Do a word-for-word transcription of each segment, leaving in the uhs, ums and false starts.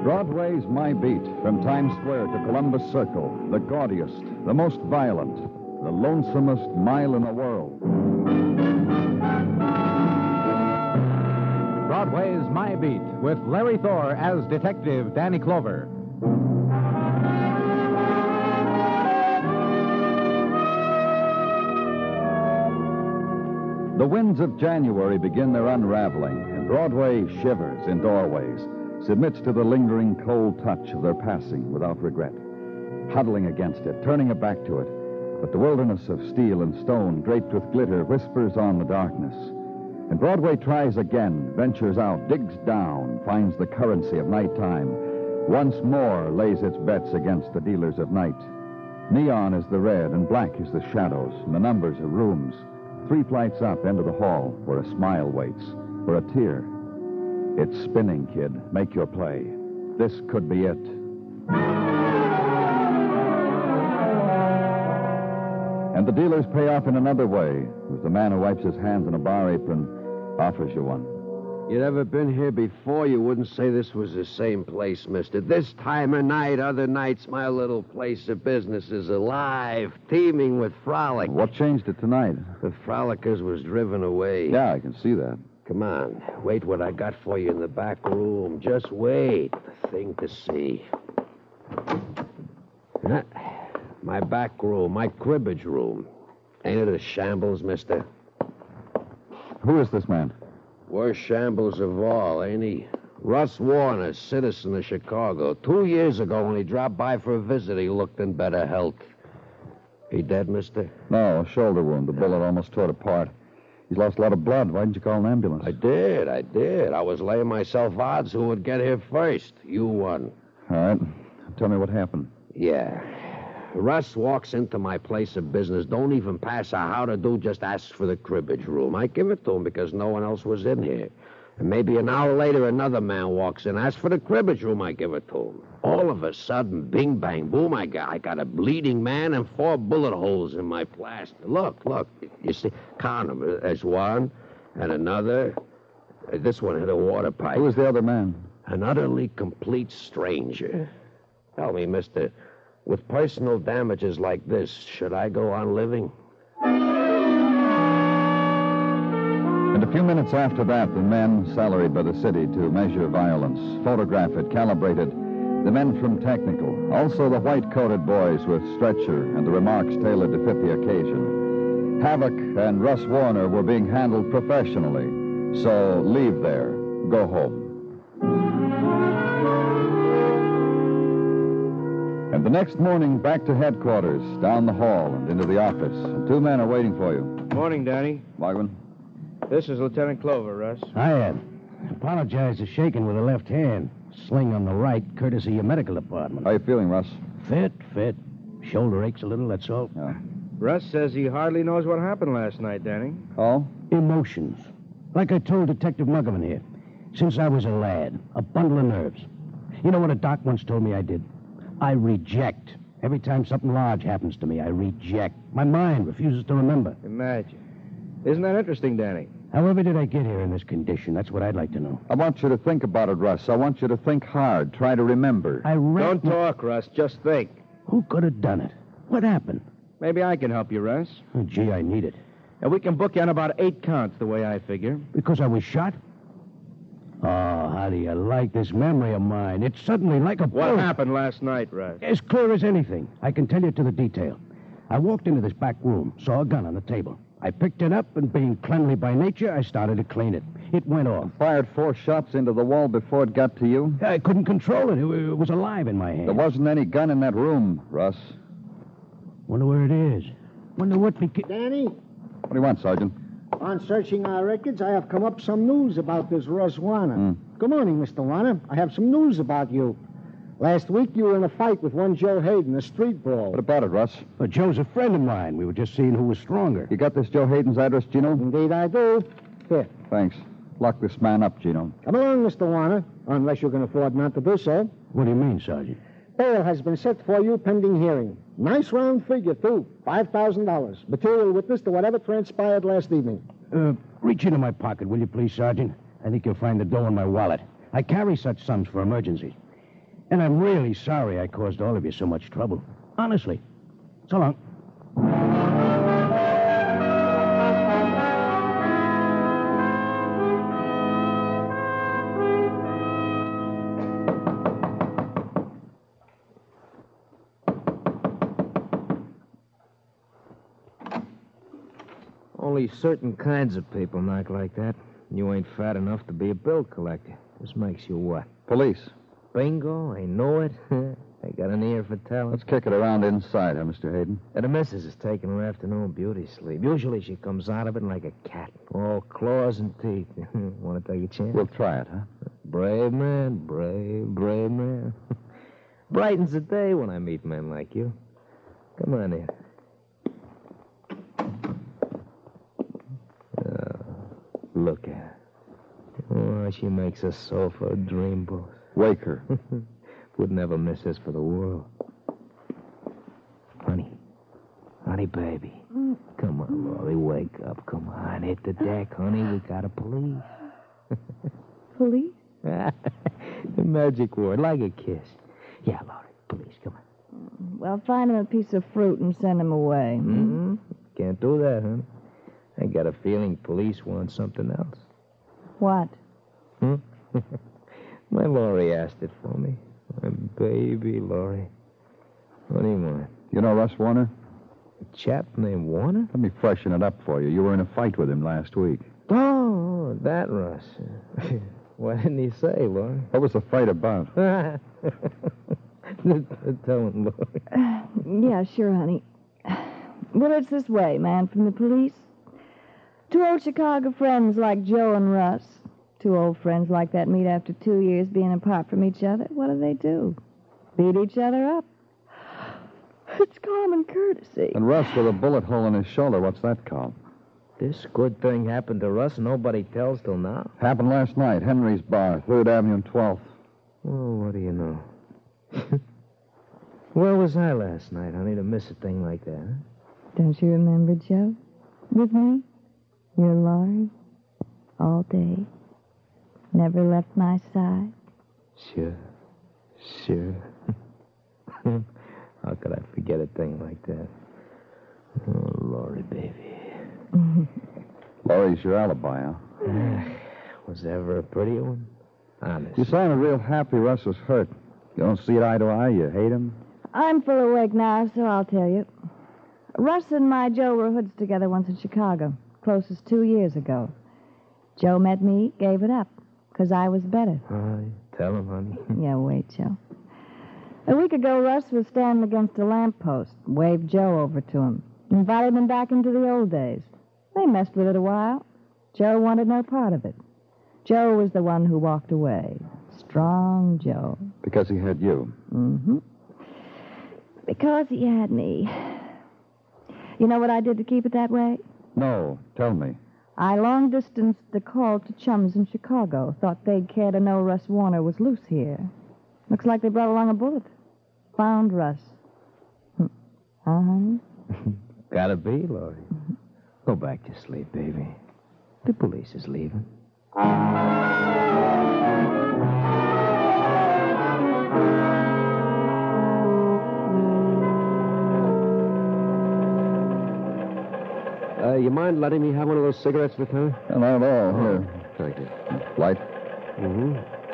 Broadway's My Beat, from Times Square to Columbus Circle, the gaudiest, the most violent, the lonesomest mile in the world. Broadway's My Beat, with Larry Thor as Detective Danny Clover. The winds of January begin their unraveling, and Broadway shivers in doorways, submits to the lingering cold touch of their passing without regret, huddling against it, turning her back to it. But the wilderness of steel and stone, draped with glitter, whispers on the darkness. And Broadway tries again, ventures out, digs down, finds the currency of nighttime, once more lays its bets against the dealers of night. Neon is the red, and black is the shadows, and the numbers of rooms. Three flights up, into the hall, where a smile waits, where a tear. It's spinning, kid. Make your play. This could be it. And the dealers pay off in another way, as the man who wipes his hands in a bar apron offers you one. You'd ever been here before, you wouldn't say this was the same place, mister. This time of night, other nights, my little place of business is alive, teeming with frolic. What changed it tonight? The frolickers was driven away. Yeah, I can see that. Come on, wait what I got for you in the back room. Just wait. The thing to see. Huh? My back room, my cribbage room. Ain't it a shambles, mister? Who is this man? Worst shambles of all, ain't he? Russ Warner, citizen of Chicago. Two years ago, when he dropped by for a visit, he looked in better health. He dead, mister? No, a shoulder wound. The bullet almost tore it apart. He's lost a lot of blood. Why didn't you call an ambulance? I did, I did. I was laying myself odds who would get here first. You won. All right. Tell me what happened. Yeah. Russ walks into my place of business, don't even pass a how to do, just asks for the cribbage room. I give it to him because no one else was in here. And maybe an hour later, another man walks in, asks for the cribbage room. I give it to him. All of a sudden, bing, bang, boom, I got, I got a bleeding man and four bullet holes in my plaster. Look, look, you see, count them. There's one and another. This one hit a water pipe. Who was the other man? An utterly complete stranger. Tell me, mister, with personal damages like this, should I go on living? And a few minutes after that, the men salaried by the city to measure violence, photograph it, calibrate it, the men from technical, also the white-coated boys with stretcher and the remarks tailored to fit the occasion. Havoc and Russ Warner were being handled professionally, so leave there, go home. And the next morning, back to headquarters, down the hall and into the office. And two men are waiting for you. Morning, Danny. Wagman? This is Lieutenant Clover, Russ. Hiya. Apologize for shaking with the left hand. Sling on the right, courtesy of your medical department. How you feeling, Russ? Fit, fit. Shoulder aches a little, that's all. Yeah. Russ says he hardly knows what happened last night, Danny. Oh? Emotions. Like I told Detective Muggerman here. Since I was a lad, a bundle of nerves. You know what a doc once told me I did? I reject. Every time something large happens to me, I reject. My mind refuses to remember. Imagine. Isn't that interesting, Danny? However did I get here in this condition? That's what I'd like to know. I want you to think about it, Russ. I want you to think hard. Try to remember. I read... Don't talk, Russ. Just think. Who could have done it? What happened? Maybe I can help you, Russ. Oh, gee, I need it. And we can book you on about eight counts, the way I figure. Because I was shot? Oh, how do you like this memory of mine? It's suddenly like a... What bullet. happened last night, Russ? As clear as anything. I can tell you to the detail. I walked into this back room, saw a gun on the table. I picked it up, and being cleanly by nature, I started to clean it. It went off. Fired four shots into the wall before it got to you? I couldn't control it. It, it was alive in my hand. There wasn't any gun in that room, Russ. Wonder where it is. Wonder what beca- Danny, What do you want, Sergeant? on searching our records, I have come up some news about this Russ Warner. Hmm. Good morning, Mister Warner. I have some news about you. Last week, you were in a fight with one Joe Hayden, a street brawl. What about it, Russ? Well, Joe's a friend of mine. We were just seeing who was stronger. You got this Joe Hayden's address, Gino? Indeed, I do. Here, Thanks. Lock this man up, Gino. come along, Mister Warner, unless you can afford not to do so. What do you mean, Sergeant? Bail has been set for you pending hearing. Nice round figure, too. five thousand dollars. Material witness to whatever transpired last evening. Uh, reach into my pocket, will you please, Sergeant? I think you'll find the dough in my wallet. I carry such sums for emergencies. And I'm really sorry I caused all of you so much trouble. Honestly. So long. Only certain kinds of people knock like that. You ain't fat enough to be a bill collector. This makes you what? Police. Bingo, I know it. I got an ear for talent. Let's kick it around inside, huh, Mister Hayden? And the missus is taking her afternoon beauty sleep. Usually she comes out of it like a cat. All claws and teeth. Want to take a chance? We'll try it, huh? Brave man, brave, brave man. Brightens the day when I meet men like you. Come on in. Look at her. Oh, she makes a sofa a dream boat. Wake her. Would never miss this for the world. Honey. Honey, baby. Come on, Lori, wake up. Come on, hit the deck, honey. We got a police. Police? The magic word, like a kiss. Yeah, Lori, police, come on. Well, find him a piece of fruit and send him away. Mm-hmm. Can't do that, honey. I got a feeling police want something else. What? Hmm? My Laurie asked it for me. My baby Laurie. What do you want? You know Russ Warner? A chap named Warner? Let me freshen it up for you. You were in a fight with him last week. Oh, that Russ. What didn't he say, Laurie? What was the fight about? Tell him, Laurie. Uh, yeah, sure, honey. Well, it's this way, man, from the police. Two old Chicago friends like Joe and Russ. Two old friends like that meet after two years being apart from each other. What do they do? Beat each other up. It's common courtesy. And Russ with a bullet hole in his shoulder, what's that called? This good thing happened to Russ, nobody tells till now. Happened last night, Henry's Bar, third Avenue and twelfth. Oh, what do you know? Where was I last night, honey, to miss a thing like that, huh? Don't you remember, Joe? With me? You're Laurie. All day. Never left my side. Sure. Sure. How could I forget a thing like that? Oh, Laurie, baby. Laurie's your alibi, huh? Was there ever a prettier one? Honest. You sounded real happy Russ was hurt. You don't see it eye to eye? You hate him? I'm full awake now, so I'll tell you. Russ and my Joe were hoods together once in Chicago. Closest two years ago. Joe met me, gave it up, because I was better. Oh, tell him, honey. Yeah, wait, Joe. A week ago, Russ was standing against a lamppost, waved Joe over to him, invited him back into the old days. They messed with it a while. Joe wanted no part of it. Joe was the one who walked away. Strong Joe. Because he had you. Mm-hmm. Because he had me. You know what I did to keep it that way? No, tell me. I long-distanced the call to chums in Chicago. Thought they'd care to know Russ Warner was loose here. Looks like they brought along a bullet. Found Russ. Huh, honey? Gotta be, Laurie. Go back to sleep, baby. The police is leaving. Uh, you mind letting me have one of those cigarettes, Lieutenant? Not at all. Here. Thank you. Light? Mm-hmm.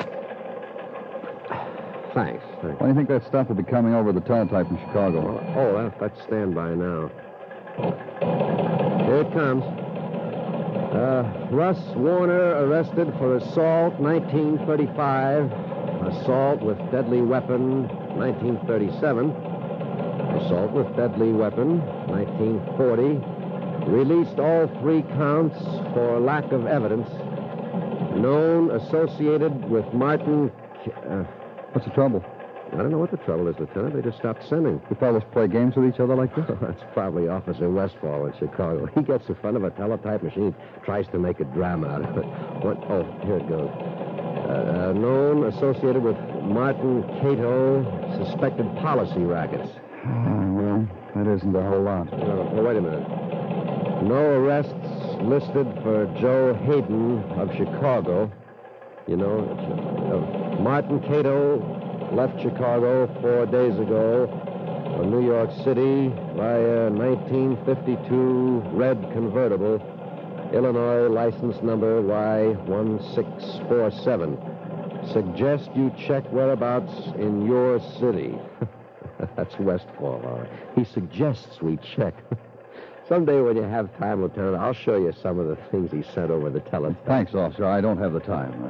Thanks. Thanks. When do you think that stuff will be coming over the teletype in Chicago? Oh, that, that's standby now. Here it comes. Uh, Russ Warner arrested for assault, nineteen thirty-five. Assault with deadly weapon, nineteen thirty-seven. Assault with deadly weapon, nineteen forty. Released all three counts for lack of evidence. Known associated with Martin... Uh, What's the trouble? I don't know what the trouble is, Lieutenant. They just stopped sending. You fellas play games with each other like this? That's probably Officer Westfall in Chicago. He gets in front of a teletype machine, tries to make a drama out of it. What? Oh, here it goes. Uh, uh, known associated with Martin Cato, suspected policy rackets. Uh, well, that isn't a whole lot. Oh, oh, wait a minute. No arrests listed for Joe Hayden of Chicago. You know, uh, Martin Cato, left Chicago four days ago for New York City by a nineteen fifty-two red convertible, Illinois license number Y one six four seven. Suggest you check whereabouts in your city. That's Westfall, all right. He suggests we check. Someday when you have time, Lieutenant, I'll show you some of the things he sent over the telephone. Thanks, officer. I don't have the time.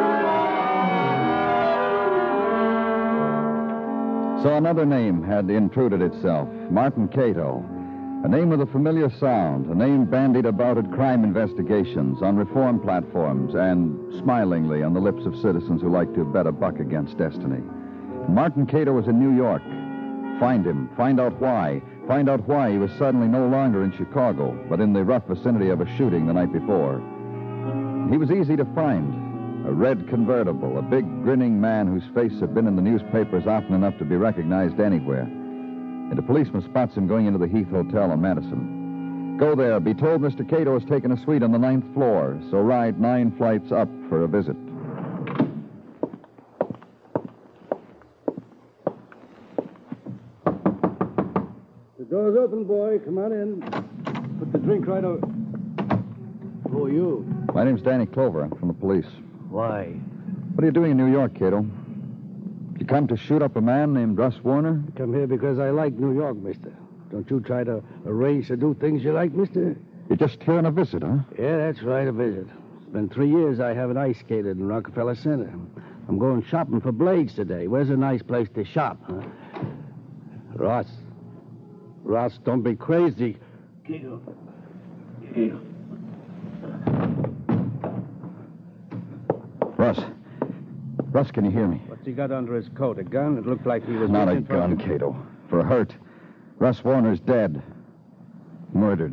So another name had intruded itself, Martin Cato. A name with a familiar sound, a name bandied about at crime investigations, on reform platforms, and smilingly on the lips of citizens who like to bet a buck against destiny. Martin Cato was in New York. Find him. Find out why. Find out why he was suddenly no longer in Chicago, but in the rough vicinity of a shooting the night before. He was easy to find. A red convertible, a big, grinning man whose face had been in the newspapers often enough to be recognized anywhere. And a policeman spots him going into the Heath Hotel on Madison. Go there. Be told Mister Cato has taken a suite on the ninth floor, so ride nine flights up for a visit. The door's open, boy. Come on in. Put the drink right over. Who are you? My name's Danny Clover. I'm from the police. Why? What are you doing in New York, Cato? You come to shoot up a man named Russ Warner? I come here because I like New York, mister. Don't you try to arrange to do things you like, mister? You're just here on a visit, huh? Yeah, that's right, a visit. It's been three years I haven't ice skated in Rockefeller Center. I'm going shopping for blades today. Where's a nice place to shop, huh? Ross. Ross, don't be crazy. Cato. Cato. Russ. Russ, can you hear me? What's he got under his coat? A gun? It looked like he was... Not a looking for- gun, Cato. For a hurt. Russ Warner's dead. Murdered.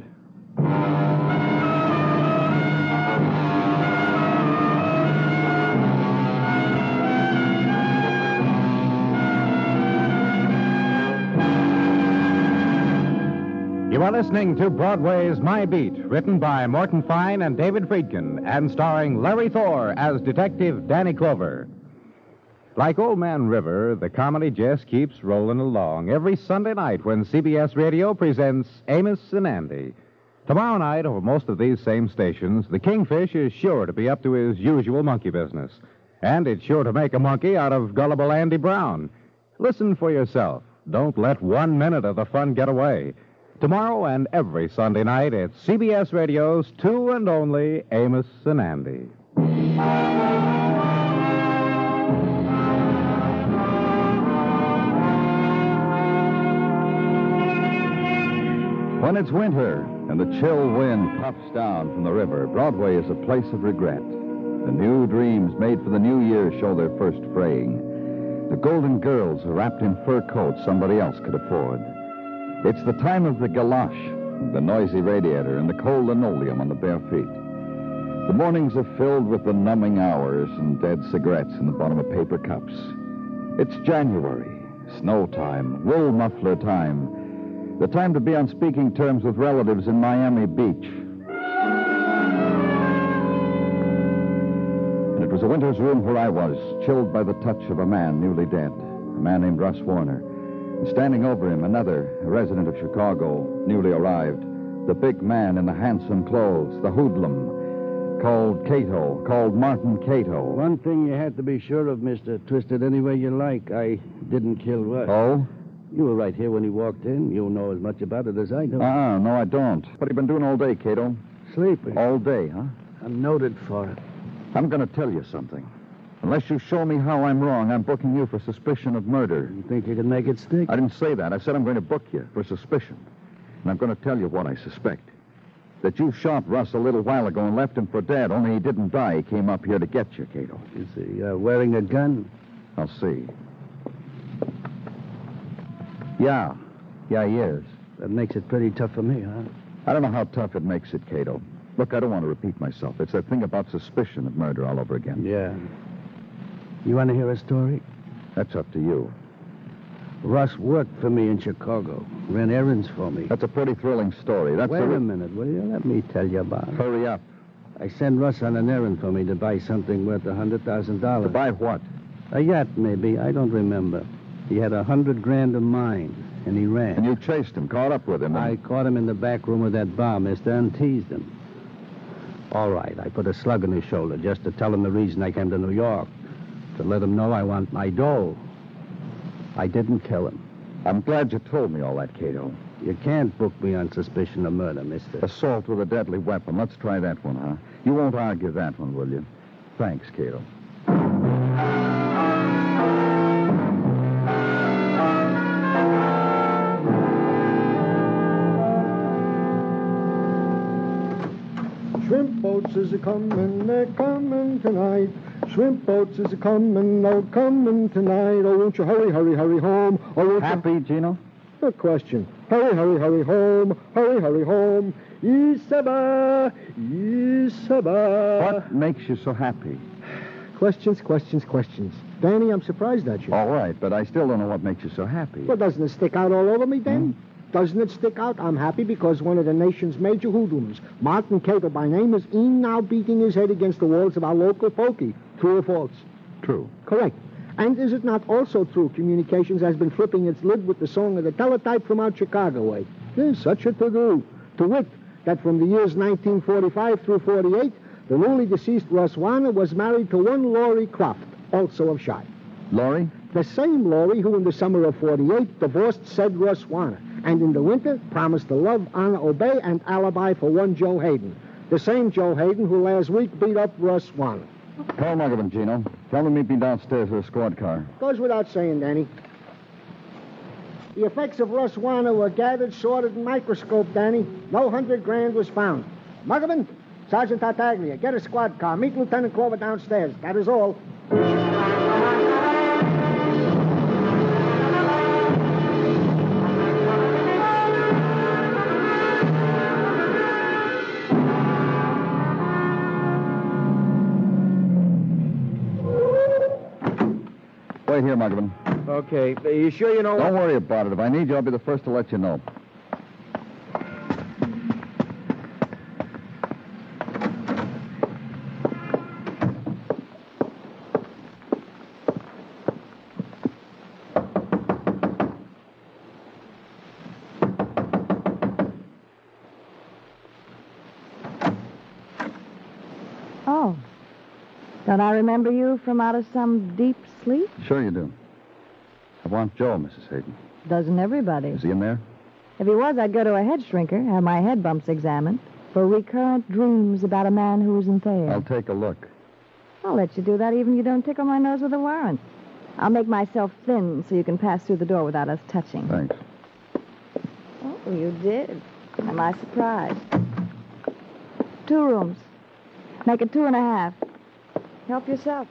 You are listening to Broadway's My Beat, written by Morton Fine and David Friedkin, and starring Larry Thor as Detective Danny Clover. Like Old Man River, the comedy just keeps rolling along every Sunday night when C B S Radio presents Amos and Andy. Tomorrow night, over most of these same stations, the Kingfish is sure to be up to his usual monkey business. And it's sure to make a monkey out of gullible Andy Brown. Listen for yourself. Don't let one minute of the fun get away. Tomorrow and every Sunday night, it's C B S Radio's two and only Amos and Andy. When it's winter and the chill wind puffs down from the river, Broadway is a place of regret. The new dreams made for the new year show their first fraying. The golden girls are wrapped in fur coats somebody else could afford. It's the time of the galosh, the noisy radiator, and the cold linoleum on the bare feet. The mornings are filled with the numbing hours and dead cigarettes in the bottom of paper cups. It's January, snow time, wool muffler time, the time to be on speaking terms with relatives in Miami Beach. And it was a winter's room where I was, chilled by the touch of a man newly dead, a man named Russ Warner. And standing over him, another, a resident of Chicago, newly arrived, the big man in the handsome clothes, the hoodlum, called Cato, called Martin Cato. One thing you had to be sure of, mister. Twist it any way you like. I didn't kill Russ. Oh? You were right here when he walked in. You know as much about it as I do. Uh-uh, no, I don't. What have you been doing all day, Cato? Sleeping. All day, huh? I'm noted for it. I'm going to tell you something. Unless you show me how I'm wrong, I'm booking you for suspicion of murder. You think you can make it stick? I didn't say that. I said I'm going to book you for suspicion. And I'm going to tell you what I suspect. That you shot Russ a little while ago and left him for dead, only he didn't die. He came up here to get you, Cato. Is he uh, wearing a gun? I'll see. Yeah. Yeah, he is. That makes it pretty tough for me, huh? I don't know how tough it makes it, Cato. Look, I don't want to repeat myself. It's that thing about suspicion of murder all over again. Yeah. You want to hear a story? That's up to you. Russ worked for me in Chicago. Ran errands for me. That's a pretty thrilling story. That's Wait the... a minute, will you? Let me tell you about it. Hurry up. I sent Russ on an errand for me to buy something worth a hundred thousand dollars. To buy what? A yacht, maybe. I don't remember. He had a hundred grand of mine, and he ran. And you chased him, caught up with him. And... I caught him in the back room of that bar, mister, and teased him. All right, I put a slug in his shoulder just to tell him the reason I came to New York. To let him know I want my dough. I didn't kill him. I'm glad you told me all that, Cato. You can't book me on suspicion of murder, mister. Assault with a deadly weapon. Let's try that one, huh? You won't argue that one, will you? Thanks, Cato. Shrimp boats is a comin', they're comin' tonight. Shrimp boats is a comin', oh, comin' tonight. Oh, won't you hurry, hurry, hurry home? Oh, won't Happy, you... Gino? No question. Hurry, hurry, hurry home. Hurry, hurry home. Isaba, Isaba. What makes you so happy? Questions, questions, questions. Danny, I'm surprised at you. All right, but I still don't know what makes you so happy. Well, doesn't it stick out all over me, Danny? Hmm? Doesn't it stick out? I'm happy because one of the nation's major hoodlums, Martin Cato by name, is in now beating his head against the walls of our local folkie. True or false? True. Correct. And is it not also true Communications has been flipping its lid with the song of the teletype from out Chicago way? There's such a to-do. To wit, that from the years nineteen forty-five through forty-eight, the newly deceased Russ Warner was married to one Laurie Croft, also of Chi. Laurie? The same Laurie who in the summer of forty-eight divorced said Russ Warner, and in the winter promised to love, honor, obey, and alibi for one Joe Hayden. The same Joe Hayden who last week beat up Russ Warner. Call Muggavan, Gino. Tell him to meet me downstairs with a squad car. Goes without saying, Danny. The effects of Russ Warner were gathered, sorted, and microscoped, Danny. No hundred grand was found. Muggavan, Sergeant Tartaglia, get a squad car. Meet Lieutenant Clover downstairs. That is all. Wait here, Muggavan. Okay. Are you sure you know... Don't worry about it. If I need you, I'll be the first to let you know. Oh. Don't I remember you from out of some deep sleep? Sure you do. I want Joe, Missus Hayden. Doesn't everybody? Is he in there? If he was, I'd go to a head shrinker, have my head bumps examined for recurrent dreams about a man who isn't there. I'll take a look. I'll let you do that even if you don't tickle my nose with a warrant. I'll make myself thin so you can pass through the door without us touching. Thanks. Oh, you did. Am I surprised? Two rooms. Make it two and a half. Help yourself.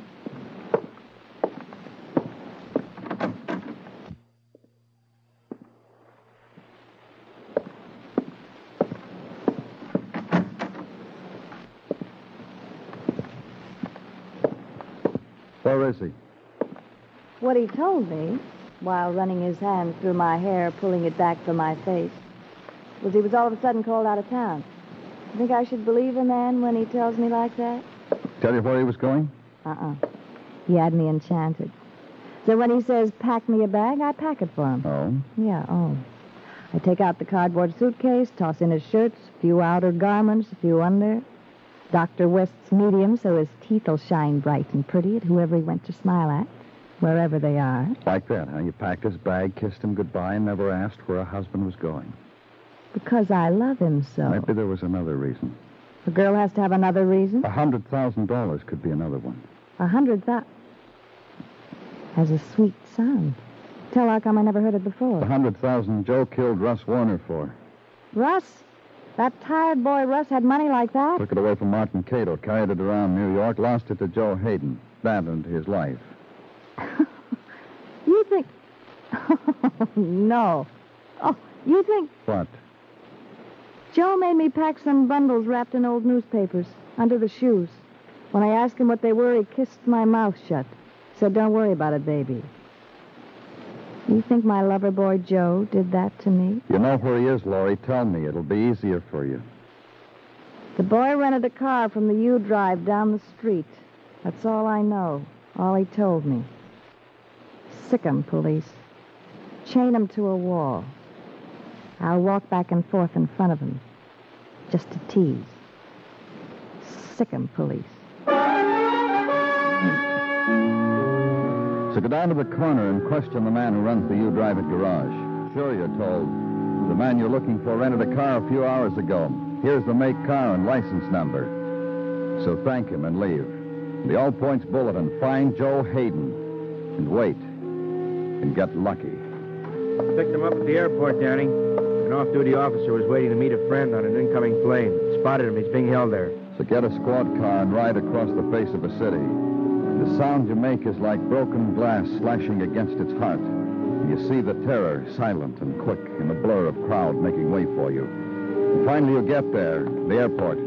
Where is he? What he told me, while running his hand through my hair, pulling it back from my face, was he was all of a sudden called out of town. You think I should believe a man when he tells me like that? Tell you where he was going? Uh-uh. He had me enchanted. So when he says, pack me a bag, I pack it for him. Oh? Yeah, oh. I take out the cardboard suitcase, toss in his shirts, a few outer garments, a few under. Doctor West's medium, so his teeth will shine bright and pretty at whoever he went to smile at, wherever they are. Like that, huh? You packed his bag, kissed him goodbye, and never asked where a husband was going. Because I love him so. Maybe there was another reason. A girl has to have another reason? A hundred thousand dollars could be another one. A hundred thousand? Has a sweet sound. Tell how come I never heard it before. A hundred thousand Joe killed Russ Warner for. Russ? That tired boy Russ had money like that? Took it away from Martin Cato, carried it around New York, lost it to Joe Hayden. That and his life. You think... Oh, no. Oh, you think... What? Joe made me pack some bundles wrapped in old newspapers under the shoes. When I asked him what they were, he kissed my mouth shut. Said, don't worry about it, baby. You think my lover boy Joe did that to me? You know where he is, Laurie. Tell me. It'll be easier for you. The boy rented a car from the U-Drive down the street. That's all I know. All he told me. Sick 'em, police. Chain 'em to a wall. I'll walk back and forth in front of 'em. Just to tease. Sick 'em, police. So go down to the corner and question the man who runs the You Drive It garage. Sure, you're told. The man you're looking for rented a car a few hours ago. Here's the make, car, and license number. So thank him and leave. The All Points Bulletin, find Joe Hayden. And wait. And get lucky. Picked him up at the airport, Danny. An off-duty officer was waiting to meet a friend on an incoming plane. Spotted him. He's being held there. So get a squad car and ride across the face of a city. The sound you make is like broken glass slashing against its heart. You see the terror, silent and quick, in the blur of crowd making way for you. And finally you get there, the airport.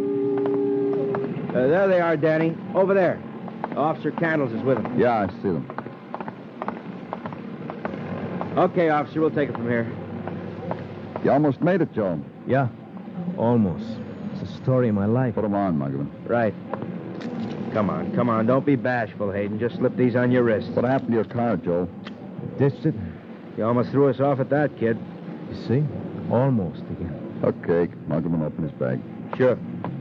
Uh, there they are, Danny. Over there. Officer Candles is with him. Yeah, I see them. Okay, officer, we'll take it from here. You almost made it, Joe. Yeah, almost. It's a story of my life. Put them on, Muggavan. Right. Come on, come on. Don't be bashful, Hayden. Just slip these on your wrist. What happened to your car, Joe? Ditched it. You almost threw us off at that, kid. You see? Almost again. Okay, Muggavan, open his bag. Sure.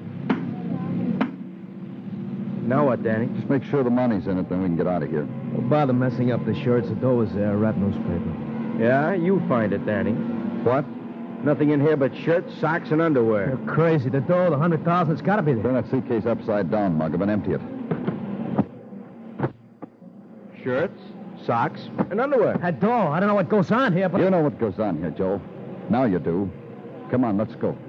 Now what, Danny? Just make sure the money's in it, then we can get out of here. Don't bother messing up the shirts. The dough is there. Wrap newspaper. Yeah, you find it, Danny. What? Nothing in here but shirts, socks, and underwear. You're crazy. The dough, the hundred thousand, it's got to be there. Turn that suitcase upside down, Muggavan. Empty it. Shirts, socks, and underwear. That dough, I don't know what goes on here, but... You know what goes on here, Joe. Now you do. Come on, let's go.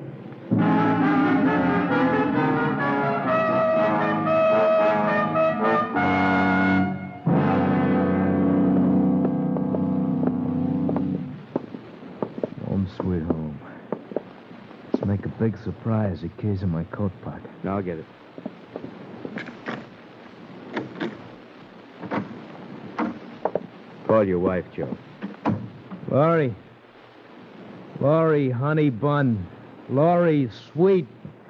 Home sweet home. Let's make a big surprise. The keys in my coat pocket. Now I'll get it. Call your wife, Joe. Laurie. Laurie, honey bun. Laurie, sweet.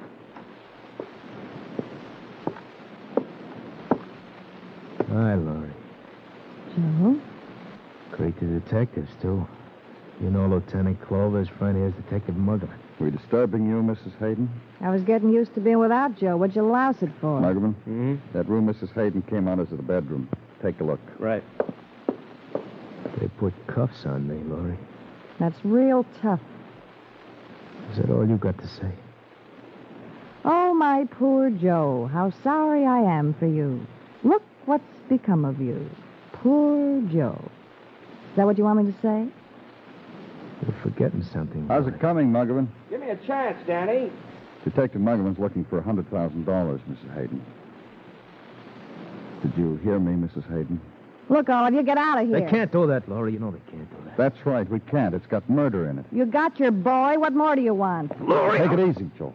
Hi, Laurie. Joe? Great to detectives, too. You know Lieutenant Clover's friend here's Detective Muggavan. We disturbing you, Missus Hayden? I was getting used to being without Joe. What'd you louse it for? Muggavan? Mm-hmm. That room Missus Hayden came out is the bedroom. Take a look. Right. They put cuffs on me, Laurie. That's real tough. Is that all you got to say? Oh, my poor Joe. How sorry I am for you. Look what's become of you. Poor Joe. Is that what you want me to say? You're forgetting something. How's Laurie. it coming, Muggavan? Give me a chance, Danny. Detective Muggavan's looking for one hundred thousand dollars, Missus Hayden. Did you hear me, Missus Hayden? Look, all of you, get out of here. They can't do that, Laurie. You know they can't do that. That's right, we can't. It's got murder in it. You got your boy. What more do you want? Take it easy, Joe.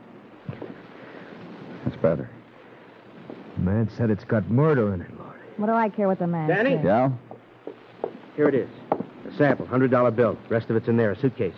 That's better. The man said it's got murder in it, Laurie. What do I care what the man Danny? says? Yeah? Here it is. A sample, one hundred dollar bill. Rest of it's in there, a suitcase.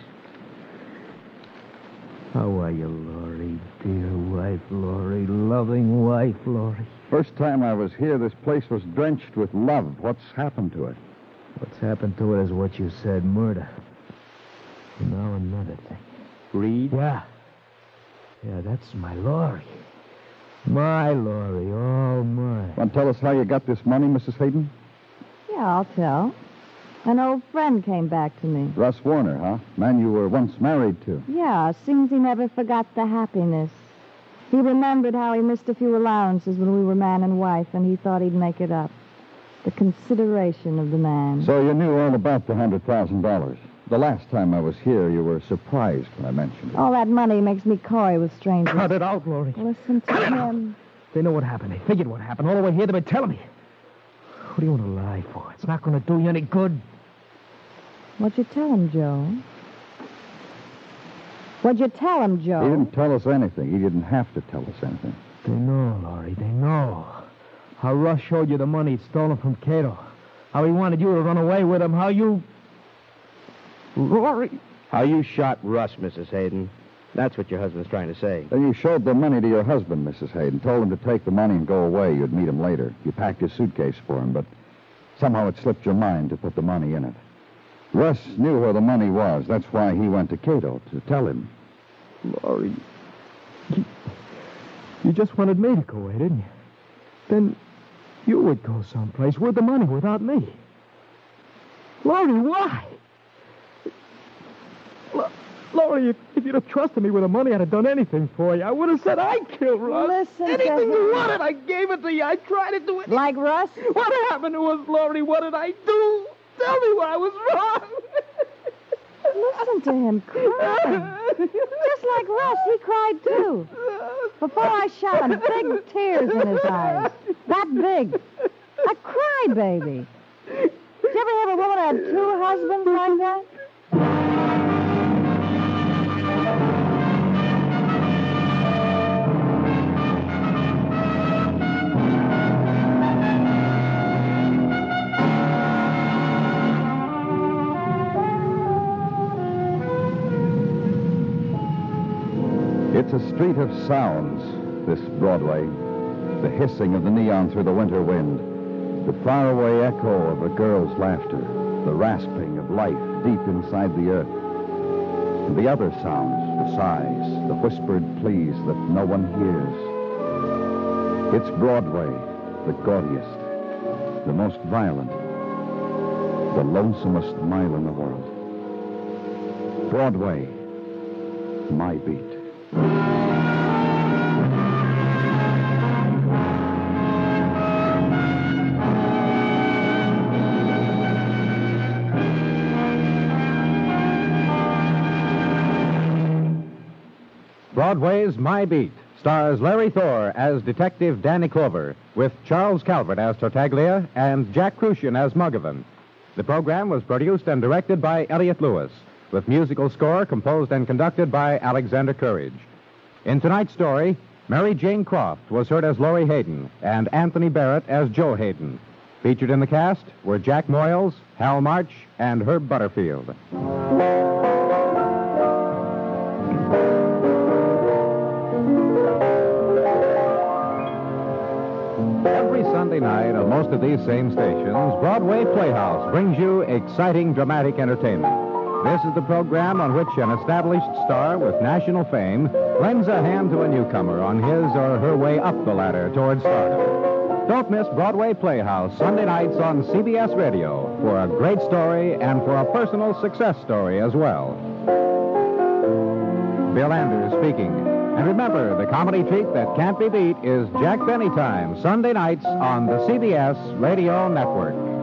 How are you, Laurie? Dear wife, Laurie. Loving wife, Laurie. First time I was here, this place was drenched with love. What's happened to it? What's happened to it is what you said, murder. And now another thing. Greed? Yeah. Yeah, that's my Laurie. My Laurie, all mine. Want to tell us how you got this money, Missus Hayden? Yeah, I'll tell. An old friend came back to me. Russ Warner, huh? Man you were once married to. Yeah, seems he never forgot the happiness. He remembered how he missed a few allowances when we were man and wife, and he thought he'd make it up. The consideration of the man. So you knew all about the one hundred thousand dollars. The last time I was here, you were surprised when I mentioned it. All that money makes me coy with strangers. Cut it out, Laurie. Listen to him. They know what happened. They figured what happened. All the way here, they've been telling me. What do you want to lie for? It's not going to do you any good. What'd you tell him, Joe? What'd you tell him, Joe? He didn't tell us anything. He didn't have to tell us anything. They know, Laurie. They know. How Russ showed you the money he'd stolen from Cato. How he wanted you to run away with him. How you... Laurie... How you shot Russ, Missus Hayden. That's what your husband's trying to say. Then you showed the money to your husband, Missus Hayden. Told him to take the money and go away. You'd meet him later. You packed his suitcase for him, but somehow it slipped your mind to put the money in it. Russ knew where the money was. That's why he went to Cato to tell him. Laurie, you, you just wanted me to go away, didn't you? Then you would go someplace with the money without me. Laurie, why? La- Laurie, if, if you'd have trusted me with the money, I'd have done anything for you. I would have said I killed Russ. Listen to Anything you him. wanted, I gave it to you. I tried to do it. Like Russ? What happened to us, Laurie? What did I do? Tell me where I was wrong. Listen to him cry. Just like Russ, he cried too. Before I shot him, big tears in his eyes. That big. A crybaby. Did you ever have a woman that had two husbands like that? It's a street of sounds, this Broadway. The hissing of the neon through the winter wind, the faraway echo of a girl's laughter, the rasping of life deep inside the earth. And the other sounds, the sighs, the whispered pleas that no one hears. It's Broadway, the gaudiest, the most violent, the lonesomest mile in the world. Broadway, my beat. Broadway's My Beat stars Larry Thor as Detective Danny Clover, with Charles Calvert as Tartaglia and Jack Crucian as Muggavan. The program was produced and directed by Elliott Lewis, with musical score composed and conducted by Alexander Courage. In tonight's story, Mary Jane Croft was heard as Laurie Hayden and Anthony Barrett as Joe Hayden. Featured in the cast were Jack Moyles, Hal March, and Herb Butterfield. Every Sunday night on most of these same stations, Broadway Playhouse brings you exciting dramatic entertainment. This is the program on which an established star with national fame lends a hand to a newcomer on his or her way up the ladder towards stardom. Don't miss Broadway Playhouse Sunday nights on C B S Radio for a great story and for a personal success story as well. Bill Anders speaking. And remember, the comedy treat that can't be beat is Jack Benny Time, Sunday nights on the C B S Radio Network.